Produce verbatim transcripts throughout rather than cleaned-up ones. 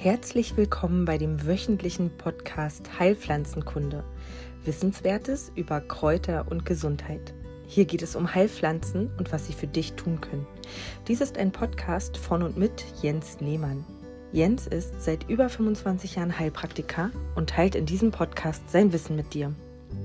Herzlich willkommen bei dem wöchentlichen Podcast Heilpflanzenkunde. Wissenswertes über Kräuter und Gesundheit. Hier geht es um Heilpflanzen und was sie für dich tun können. Dies ist ein Podcast von und mit Jens Lehmann. Jens ist seit über fünfundzwanzig Jahren Heilpraktiker und teilt in diesem Podcast sein Wissen mit dir.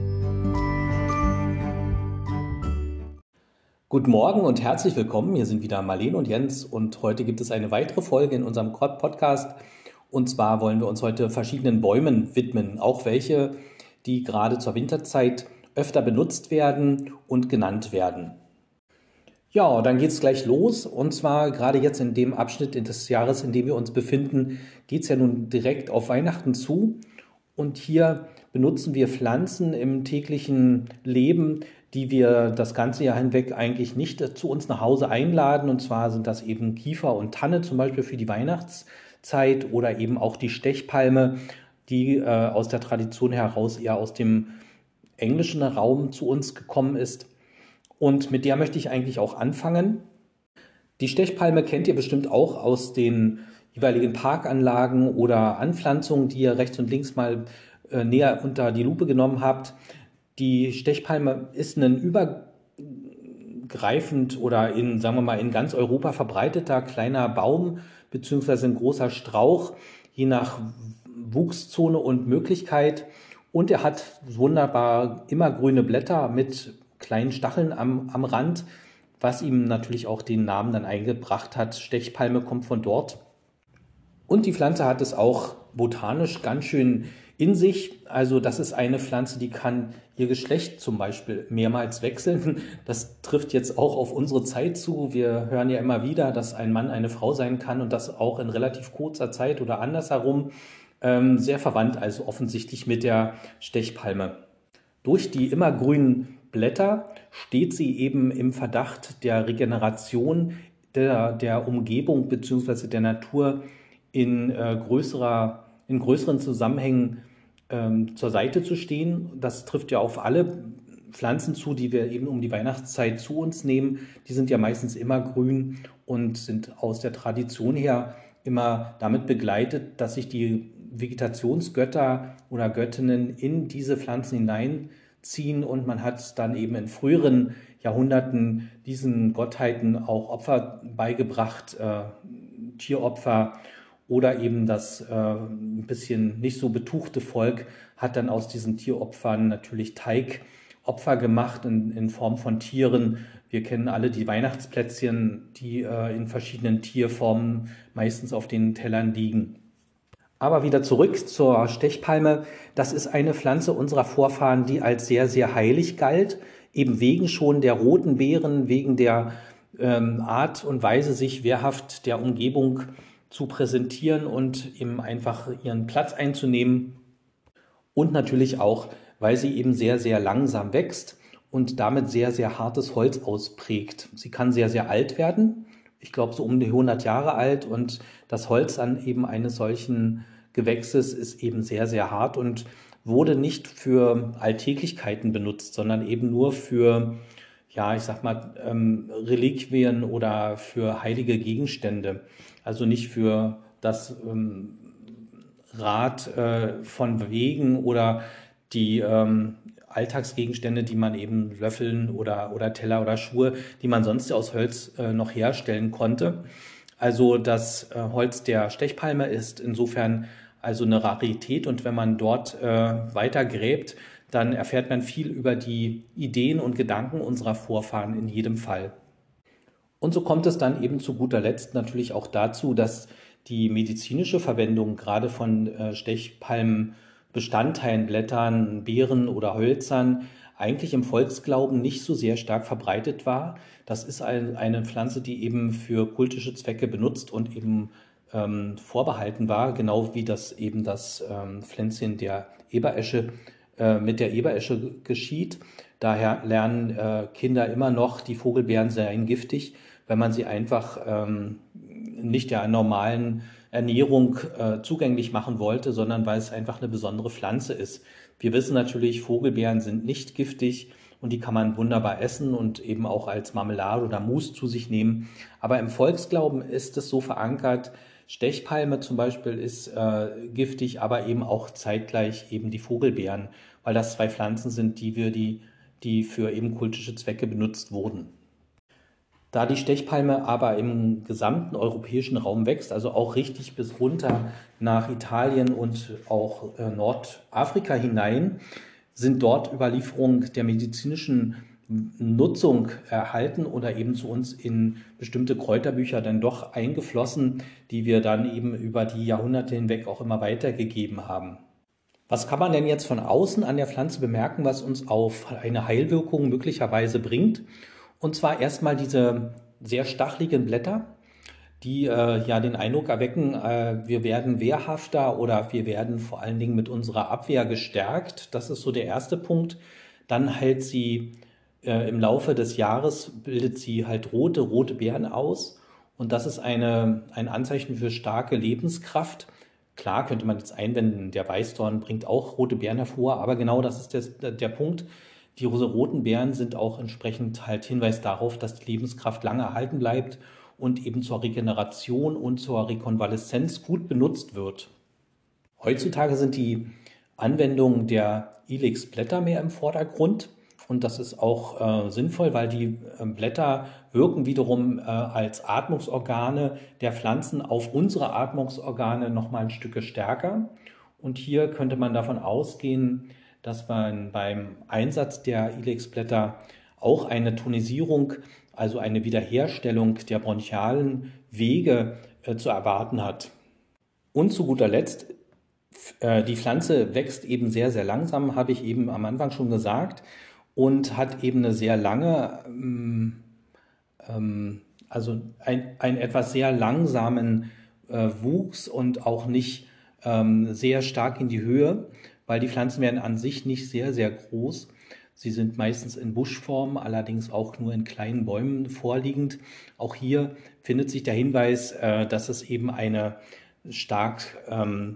Guten Morgen und herzlich willkommen. Hier sind wieder Marlene und Jens und heute gibt es eine weitere Folge in unserem Podcast. Und zwar wollen wir uns heute verschiedenen Bäumen widmen, auch welche, die gerade zur Winterzeit öfter benutzt werden und genannt werden. Ja, dann geht es gleich los und zwar gerade jetzt in dem Abschnitt des Jahres, in dem wir uns befinden, geht es ja nun direkt auf Weihnachten zu und hier benutzen wir Pflanzen im täglichen Leben, die wir das ganze Jahr hinweg eigentlich nicht zu uns nach Hause einladen. Und zwar sind das eben Kiefer und Tanne, zum Beispiel für die Weihnachtszeit oder eben auch die Stechpalme, die äh, aus der Tradition heraus eher aus dem englischen Raum zu uns gekommen ist. Und mit der möchte ich eigentlich auch anfangen. Die Stechpalme kennt ihr bestimmt auch aus den jeweiligen Parkanlagen oder Anpflanzungen, die ihr rechts und links mal äh, näher unter die Lupe genommen habt. Die Stechpalme ist ein übergreifend oder in, sagen wir mal, in ganz Europa verbreiteter kleiner Baum beziehungsweise ein großer Strauch, je nach Wuchszone und Möglichkeit. Und er hat wunderbar immergrüne Blätter mit kleinen Stacheln am, am Rand, was ihm natürlich auch den Namen dann eingebracht hat. Stechpalme kommt von dort. Und die Pflanze hat es auch botanisch ganz schön in sich. Also das ist eine Pflanze, die kann ihr Geschlecht zum Beispiel mehrmals wechseln. Das trifft jetzt auch auf unsere Zeit zu. Wir hören ja immer wieder, dass ein Mann eine Frau sein kann und das auch in relativ kurzer Zeit oder andersherum. Ähm, sehr verwandt also offensichtlich mit der Stechpalme. Durch die immergrünen Blätter steht sie eben im Verdacht der Regeneration der, der Umgebung bzw. der Natur in, äh, größerer, in größeren Zusammenhängen ähm, zur Seite zu stehen. Das trifft ja auf alle Pflanzen zu, die wir eben um die Weihnachtszeit zu uns nehmen. Die sind ja meistens immer grün und sind aus der Tradition her immer damit begleitet, dass sich die Vegetationsgötter oder Göttinnen in diese Pflanzen hineinziehen und man hat dann eben in früheren Jahrhunderten diesen Gottheiten auch Opfer beigebracht, äh, Tieropfer. Oder eben das äh, ein bisschen nicht so betuchte Volk hat dann aus diesen Tieropfern natürlich Teigopfer gemacht in, in Form von Tieren. Wir kennen alle die Weihnachtsplätzchen, die äh, in verschiedenen Tierformen meistens auf den Tellern liegen. Aber wieder zurück zur Stechpalme. Das ist eine Pflanze unserer Vorfahren, die als sehr, sehr heilig galt. Eben wegen schon der roten Beeren, wegen der ähm, Art und Weise, sich wehrhaft der Umgebung zu präsentieren und eben einfach ihren Platz einzunehmen und natürlich auch, weil sie eben sehr, sehr langsam wächst und damit sehr, sehr hartes Holz ausprägt. Sie kann sehr, sehr alt werden, ich glaube so um die hundert Jahre alt und das Holz an eben eines solchen Gewächses ist eben sehr, sehr hart und wurde nicht für Alltäglichkeiten benutzt, sondern eben nur für, ja, ich sag mal, ähm, Reliquien oder für heilige Gegenstände. Also nicht für das ähm, Rad äh, von Wegen oder die ähm, Alltagsgegenstände, die man eben Löffeln oder, oder Teller oder Schuhe, die man sonst aus Holz äh, noch herstellen konnte. Also das äh, Holz der Stechpalme ist insofern also eine Rarität und wenn man dort äh, weiter gräbt, dann erfährt man viel über die Ideen und Gedanken unserer Vorfahren in jedem Fall. Und so kommt es dann eben zu guter Letzt natürlich auch dazu, dass die medizinische Verwendung gerade von äh, Stechpalmenbestandteilen, Blättern, Beeren oder Hölzern eigentlich im Volksglauben nicht so sehr stark verbreitet war. Das ist ein, eine Pflanze, die eben für kultische Zwecke benutzt und eben ähm, vorbehalten war, genau wie das eben das ähm, Pflänzchen der Eberesche äh, mit der Eberesche geschieht. Daher lernen äh, Kinder immer noch, die Vogelbeeren seien giftig, wenn man sie einfach ähm, nicht der normalen Ernährung äh, zugänglich machen wollte, sondern weil es einfach eine besondere Pflanze ist. Wir wissen natürlich, Vogelbeeren sind nicht giftig und die kann man wunderbar essen und eben auch als Marmelade oder Mousse zu sich nehmen. Aber im Volksglauben ist es so verankert, Stechpalme zum Beispiel ist äh, giftig, aber eben auch zeitgleich eben die Vogelbeeren, weil das zwei Pflanzen sind, die wir die, die für eben kultische Zwecke benutzt wurden. Da die Stechpalme aber im gesamten europäischen Raum wächst, also auch richtig bis runter nach Italien und auch äh, Nordafrika hinein, sind dort Überlieferungen der medizinischen Nutzung erhalten oder eben zu uns in bestimmte Kräuterbücher dann doch eingeflossen, die wir dann eben über die Jahrhunderte hinweg auch immer weitergegeben haben. Was kann man denn jetzt von außen an der Pflanze bemerken, was uns auf eine Heilwirkung möglicherweise bringt? Und zwar erstmal diese sehr stacheligen Blätter, die äh, ja den Eindruck erwecken, äh, wir werden wehrhafter oder wir werden vor allen Dingen mit unserer Abwehr gestärkt. Das ist so der erste Punkt. Dann hält sie äh, im Laufe des Jahres, bildet sie halt rote, rote Beeren aus. Und das ist eine, ein Anzeichen für starke Lebenskraft. Klar könnte man jetzt einwenden, der Weißdorn bringt auch rote Beeren hervor, aber genau das ist der, der Punkt. Die roten Beeren sind auch entsprechend halt Hinweis darauf, dass die Lebenskraft lange erhalten bleibt und eben zur Regeneration und zur Rekonvaleszenz gut benutzt wird. Heutzutage sind die Anwendungen der Ilex-Blätter mehr im Vordergrund und das ist auch äh, sinnvoll, weil die äh, Blätter wirken wiederum äh, als Atmungsorgane der Pflanzen auf unsere Atmungsorgane nochmal ein Stück stärker. Und hier könnte man davon ausgehen, dass man beim Einsatz der Ilex-Blätter auch eine Tonisierung, also eine Wiederherstellung der bronchialen Wege äh, zu erwarten hat. Und zu guter Letzt, äh, die Pflanze wächst eben sehr, sehr langsam, habe ich eben am Anfang schon gesagt, und hat eben eine sehr lange, ähm, ähm, also ein, einen etwas sehr langsamen äh, Wuchs und auch nicht ähm, sehr stark in die Höhe, weil die Pflanzen werden an sich nicht sehr, sehr groß. Sie sind meistens in Buschform, allerdings auch nur in kleinen Bäumen vorliegend. Auch hier findet sich der Hinweis, äh, dass es eben eine, stark, ähm,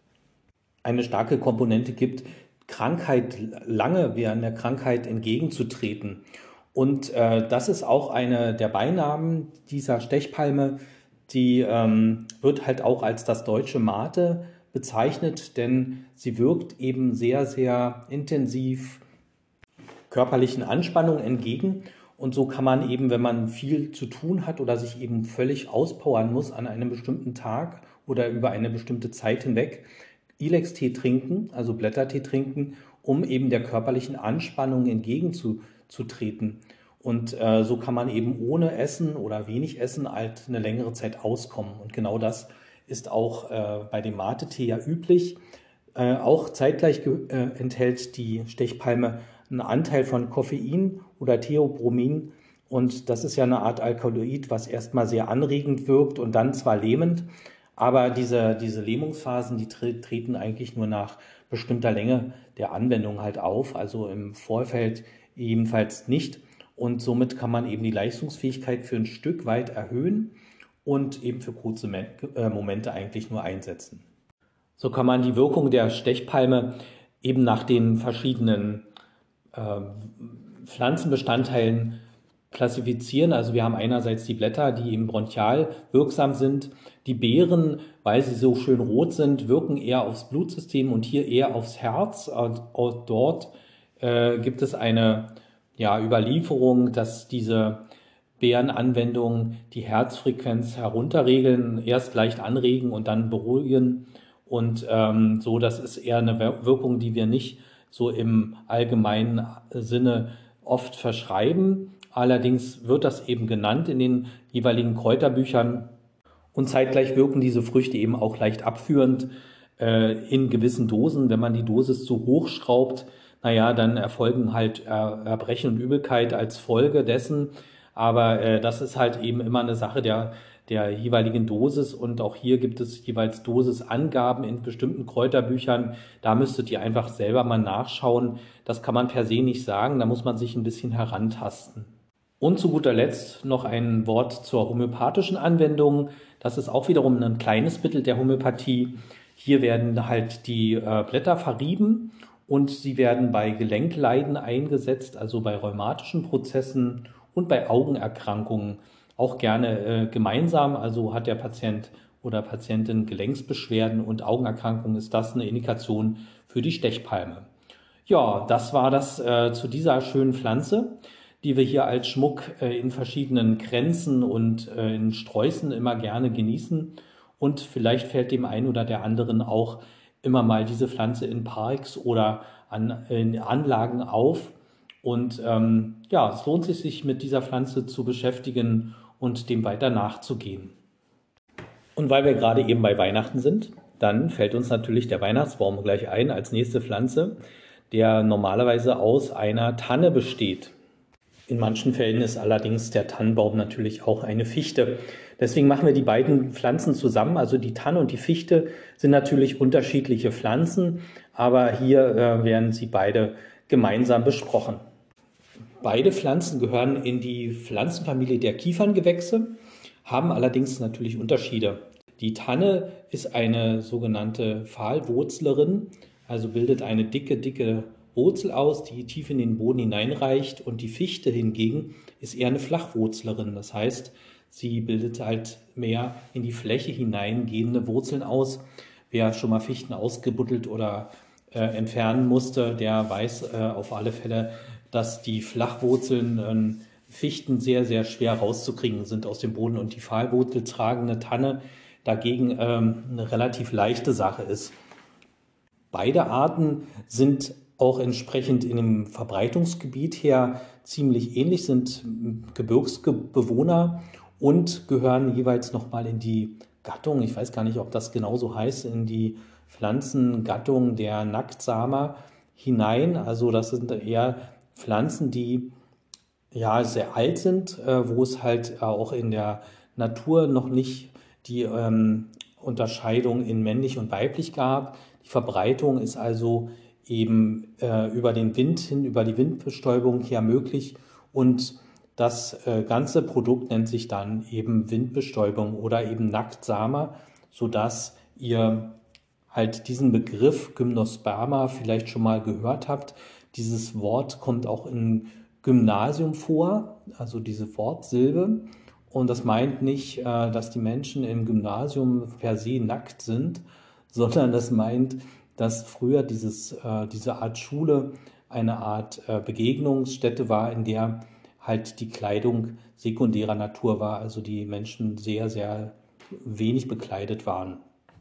eine starke Komponente gibt, Krankheit lange während der Krankheit entgegenzutreten. Und äh, das ist auch eine der Beinamen dieser Stechpalme, die ähm, wird halt auch als das deutsche Mate bezeichnet, denn sie wirkt eben sehr, sehr intensiv körperlichen Anspannungen entgegen. Und so kann man eben, wenn man viel zu tun hat oder sich eben völlig auspowern muss an einem bestimmten Tag oder über eine bestimmte Zeit hinweg, Ilex-Tee trinken, also Blättertee trinken, um eben der körperlichen Anspannung entgegenzutreten. Und äh, so kann man eben ohne Essen oder wenig Essen halt eine längere Zeit auskommen. Und genau das ist auch äh, bei dem Mate-Tee ja üblich. Äh, auch zeitgleich äh, enthält die Stechpalme einen Anteil von Koffein oder Theobromin. Und das ist ja eine Art Alkaloid, was erstmal sehr anregend wirkt und dann zwar lähmend, aber diese, diese Lähmungsphasen, die tre- treten eigentlich nur nach bestimmter Länge der Anwendung halt auf, also im Vorfeld ebenfalls nicht. Und somit kann man eben die Leistungsfähigkeit für ein Stück weit erhöhen und eben für kurze Momente eigentlich nur einsetzen. So kann man die Wirkung der Stechpalme eben nach den verschiedenen äh, Pflanzenbestandteilen klassifizieren. Also wir haben einerseits die Blätter, die eben bronchial wirksam sind. Die Beeren, weil sie so schön rot sind, wirken eher aufs Blutsystem und hier eher aufs Herz. Und dort äh, gibt es eine ja, Überlieferung, dass diese Beerenanwendungen die Herzfrequenz herunterregeln, erst leicht anregen und dann beruhigen. Und ähm, so, das ist eher eine Wirkung, die wir nicht so im allgemeinen Sinne oft verschreiben. Allerdings wird das eben genannt in den jeweiligen Kräuterbüchern. Und zeitgleich wirken diese Früchte eben auch leicht abführend äh, in gewissen Dosen. Wenn man die Dosis zu hoch schraubt, naja, dann erfolgen halt Erbrechen und Übelkeit als Folge dessen. Aber äh, das ist halt eben immer eine Sache der, der jeweiligen Dosis. Und auch hier gibt es jeweils Dosisangaben in bestimmten Kräuterbüchern. Da müsstet ihr einfach selber mal nachschauen. Das kann man per se nicht sagen. Da muss man sich ein bisschen herantasten. Und zu guter Letzt noch ein Wort zur homöopathischen Anwendung. Das ist auch wiederum ein kleines Mittel der Homöopathie. Hier werden halt die äh, Blätter verrieben und sie werden bei Gelenkleiden eingesetzt, also bei rheumatischen Prozessen und bei Augenerkrankungen auch gerne äh, gemeinsam. Also hat der Patient oder Patientin Gelenksbeschwerden und Augenerkrankungen, ist das eine Indikation für die Stechpalme. Ja, das war das äh, zu dieser schönen Pflanze, die wir hier als Schmuck äh, in verschiedenen Kränzen und äh, in Sträußen immer gerne genießen. Und vielleicht fällt dem einen oder der anderen auch immer mal diese Pflanze in Parks oder an, in Anlagen auf. Und ähm, ja, es lohnt sich, sich mit dieser Pflanze zu beschäftigen und dem weiter nachzugehen. Und weil wir gerade eben bei Weihnachten sind, dann fällt uns natürlich der Weihnachtsbaum gleich ein als nächste Pflanze, der normalerweise aus einer Tanne besteht. In manchen Fällen ist allerdings der Tannenbaum natürlich auch eine Fichte. Deswegen machen wir die beiden Pflanzen zusammen. Also die Tanne und die Fichte sind natürlich unterschiedliche Pflanzen, aber hier äh, werden sie beide gemeinsam besprochen. Beide Pflanzen gehören in die Pflanzenfamilie der Kieferngewächse, haben allerdings natürlich Unterschiede. Die Tanne ist eine sogenannte Pfahlwurzlerin, also bildet eine dicke, dicke Wurzel aus, die tief in den Boden hineinreicht, und die Fichte hingegen ist eher eine Flachwurzlerin. Das heißt, sie bildet halt mehr in die Fläche hineingehende Wurzeln aus. Wer schon mal Fichten ausgebuddelt oder äh, entfernen musste, der weiß äh, auf alle Fälle, dass die Flachwurzeln äh, Fichten sehr, sehr schwer rauszukriegen sind aus dem Boden und die pfahlwurzeltragende Tanne dagegen ähm, eine relativ leichte Sache ist. Beide Arten sind auch entsprechend in dem Verbreitungsgebiet her ziemlich ähnlich, sind Gebirgsbewohner und gehören jeweils nochmal in die Gattung, ich weiß gar nicht, ob das genauso heißt, in die Pflanzengattung der Nacktsamer hinein. Also das sind eher Pflanzen, die ja sehr alt sind, äh, wo es halt auch in der Natur noch nicht die ähm, Unterscheidung in männlich und weiblich gab. Die Verbreitung ist also eben äh, über den Wind hin, über die Windbestäubung her möglich, und das äh, ganze Produkt nennt sich dann eben Windbestäubung oder eben Nacktsamer, sodass ihr halt diesen Begriff Gymnosperma vielleicht schon mal gehört habt. Dieses Wort kommt auch im Gymnasium vor, also diese Wortsilbe, und das meint nicht, äh, dass die Menschen im Gymnasium per se nackt sind, sondern das meint, dass früher dieses, äh, diese Art Schule eine Art äh, Begegnungsstätte war, in der halt die Kleidung sekundärer Natur war, also die Menschen sehr, sehr wenig bekleidet waren.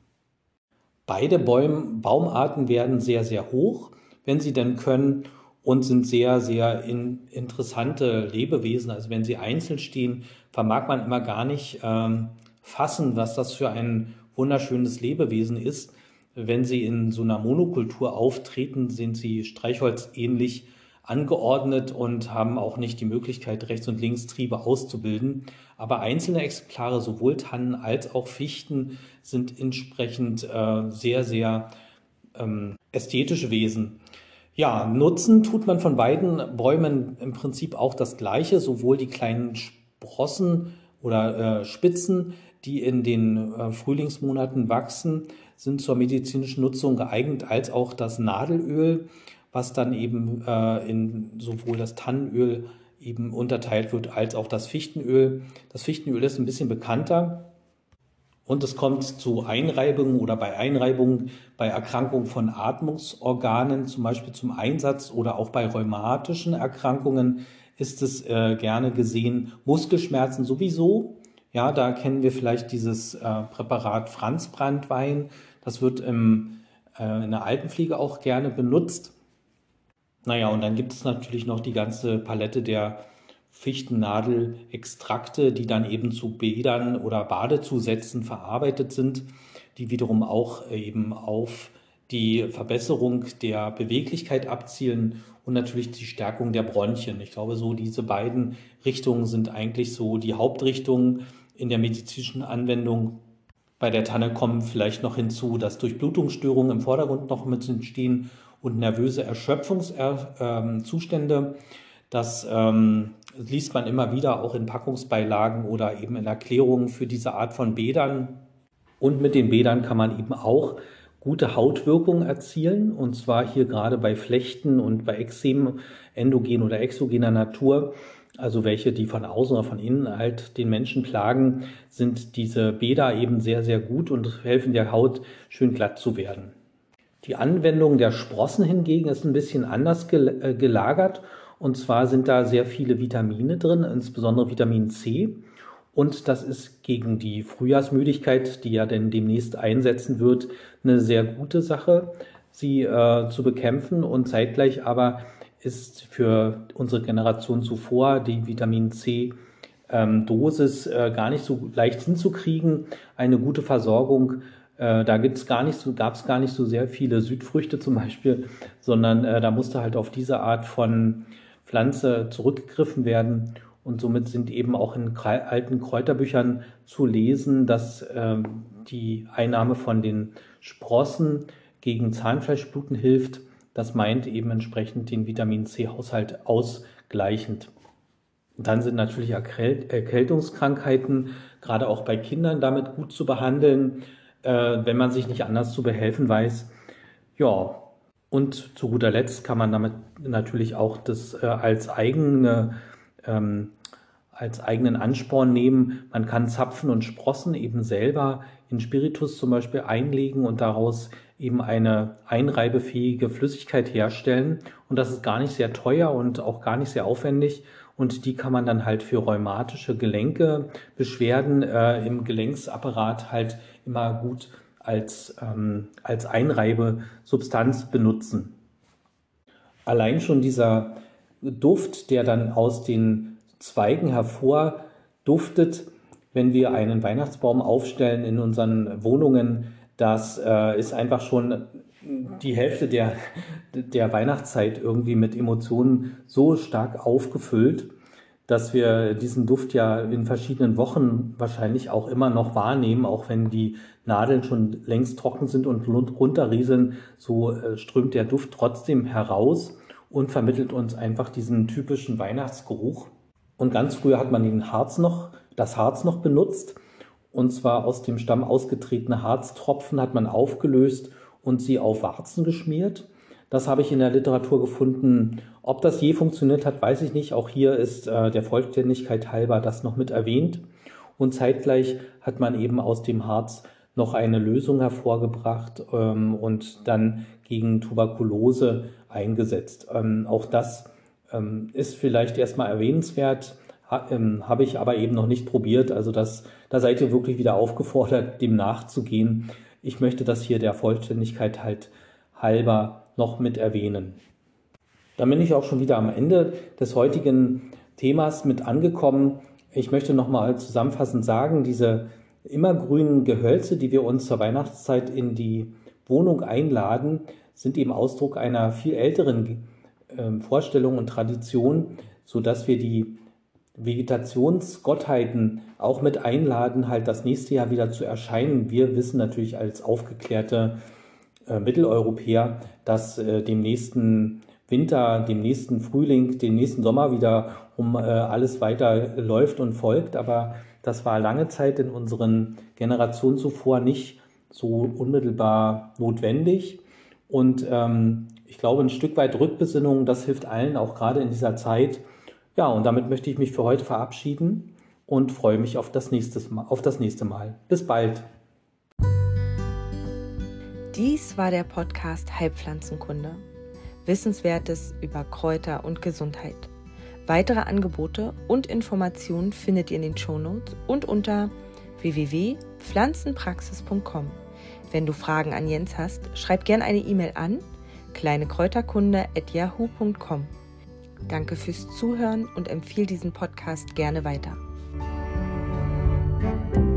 Beide Bäum, Baumarten werden sehr, sehr hoch, wenn sie denn können, und sind sehr, sehr in, interessante Lebewesen. Also wenn sie einzeln stehen, vermag man immer gar nicht ähm, fassen, was das für ein wunderschönes Lebewesen ist. Wenn sie in so einer Monokultur auftreten, sind sie streichholzähnlich angeordnet und haben auch nicht die Möglichkeit, rechts und links Triebe auszubilden. Aber einzelne Exemplare, sowohl Tannen als auch Fichten, sind entsprechend äh, sehr, sehr ähm, ästhetische Wesen. Ja, nutzen tut man von beiden Bäumen im Prinzip auch das Gleiche, sowohl die kleinen Sprossen oder äh, Spitzen, die in den äh, Frühlingsmonaten wachsen, sind zur medizinischen Nutzung geeignet, als auch das Nadelöl, was dann eben äh, in sowohl das Tannenöl eben unterteilt wird, als auch das Fichtenöl. Das Fichtenöl ist ein bisschen bekannter. Und es kommt zu Einreibungen oder bei Einreibungen bei Erkrankungen von Atmungsorganen zum Beispiel zum Einsatz, oder auch bei rheumatischen Erkrankungen ist es äh, gerne gesehen. Muskelschmerzen sowieso. Ja, da kennen wir vielleicht dieses äh, Präparat Franzbranntwein. Das wird im, äh, in der Altenpflege auch gerne benutzt. Naja, und dann gibt es natürlich noch die ganze Palette der Fichtennadelextrakte, die dann eben zu Bädern oder Badezusätzen verarbeitet sind, die wiederum auch eben auf die Verbesserung der Beweglichkeit abzielen und natürlich die Stärkung der Bronchien. Ich glaube, so diese beiden Richtungen sind eigentlich so die Hauptrichtungen in der medizinischen Anwendung. Bei der Tanne kommen vielleicht noch hinzu, dass Durchblutungsstörungen im Vordergrund noch mit entstehen und nervöse Erschöpfungszustände. Das ähm, liest man immer wieder auch in Packungsbeilagen oder eben in Erklärungen für diese Art von Bädern. Und mit den Bädern kann man eben auch gute Hautwirkung erzielen, und zwar hier gerade bei Flechten und bei Ekzemen endogen oder exogener Natur, also welche, die von außen oder von innen halt den Menschen plagen, sind diese Bäder eben sehr, sehr gut und helfen der Haut schön glatt zu werden. Die Anwendung der Sprossen hingegen ist ein bisschen anders gelagert, und zwar sind da sehr viele Vitamine drin, insbesondere Vitamin C. Und das ist gegen die Frühjahrsmüdigkeit, die ja denn demnächst einsetzen wird, eine sehr gute Sache, sie äh, zu bekämpfen. Und zeitgleich aber ist für unsere Generation zuvor die Vitamin C-Dosis äh, gar nicht so leicht hinzukriegen. Eine gute Versorgung, äh, da gibt's gar nicht so, gab es gar nicht so sehr viele Südfrüchte zum Beispiel, sondern äh, da musste halt auf diese Art von Pflanze zurückgegriffen werden. Und somit sind eben auch in alten Kräuterbüchern zu lesen, dass ähm, die Einnahme von den Sprossen gegen Zahnfleischbluten hilft. Das meint eben entsprechend den Vitamin-C-Haushalt ausgleichend. Und dann sind natürlich Erkält- Erkältungskrankheiten, gerade auch bei Kindern, damit gut zu behandeln, äh, wenn man sich nicht anders zu behelfen weiß. Ja, und zu guter Letzt kann man damit natürlich auch das äh, als eigene Ähm, als eigenen Ansporn nehmen. Man kann Zapfen und Sprossen eben selber in Spiritus zum Beispiel einlegen und daraus eben eine einreibefähige Flüssigkeit herstellen. Und das ist gar nicht sehr teuer und auch gar nicht sehr aufwendig. Und die kann man dann halt für rheumatische Gelenke, Beschwerden äh, im Gelenksapparat halt immer gut als, ähm, als Einreibesubstanz benutzen. Allein schon dieser Duft, der dann aus den Zweigen hervor duftet, wenn wir einen Weihnachtsbaum aufstellen in unseren Wohnungen, das äh, ist einfach schon die Hälfte der, der Weihnachtszeit irgendwie mit Emotionen so stark aufgefüllt, dass wir diesen Duft ja in verschiedenen Wochen wahrscheinlich auch immer noch wahrnehmen, auch wenn die Nadeln schon längst trocken sind und runterrieseln, so äh, strömt der Duft trotzdem heraus und vermittelt uns einfach diesen typischen Weihnachtsgeruch. Und ganz früher hat man den Harz noch, das Harz noch benutzt. Und zwar aus dem Stamm ausgetretene Harztropfen hat man aufgelöst und sie auf Warzen geschmiert. Das habe ich in der Literatur gefunden. Ob das je funktioniert hat, weiß ich nicht. Auch hier ist äh, der Vollständigkeit halber das noch mit erwähnt. Und zeitgleich hat man eben aus dem Harz noch eine Lösung hervorgebracht ähm, und dann gegen Tuberkulose eingesetzt. Ähm, auch das ähm, ist vielleicht erstmal erwähnenswert, ha, ähm, habe ich aber eben noch nicht probiert. Also das, da seid ihr wirklich wieder aufgefordert, dem nachzugehen. Ich möchte das hier der Vollständigkeit halt halber noch mit erwähnen. Dann bin ich auch schon wieder am Ende des heutigen Themas mit angekommen. Ich möchte nochmal zusammenfassend sagen, diese immergrünen Gehölze, die wir uns zur Weihnachtszeit in die Wohnung einladen, sind eben Ausdruck einer viel älteren äh, Vorstellung und Tradition, sodass wir die Vegetationsgottheiten auch mit einladen, halt das nächste Jahr wieder zu erscheinen. Wir wissen natürlich als aufgeklärte äh, Mitteleuropäer, dass äh, dem nächsten Winter, dem nächsten Frühling, dem nächsten Sommer wieder um äh, alles weiter läuft und folgt. Aber das war lange Zeit in unseren Generationen zuvor nicht so unmittelbar notwendig. Und ähm, ich glaube, ein Stück weit Rückbesinnung, das hilft allen, auch gerade in dieser Zeit. Ja, und damit möchte ich mich für heute verabschieden und freue mich auf das nächste Mal. Auf das nächste Mal. Bis bald. Dies war der Podcast Heilpflanzenkunde. Wissenswertes über Kräuter und Gesundheit. Weitere Angebote und Informationen findet ihr in den Shownotes und unter w w w punkt pflanzenpraxis punkt com. Wenn du Fragen an Jens hast, schreib gerne eine E-Mail an kleinekräuterkunde at yahoo punkt com. Danke fürs Zuhören und empfehle diesen Podcast gerne weiter.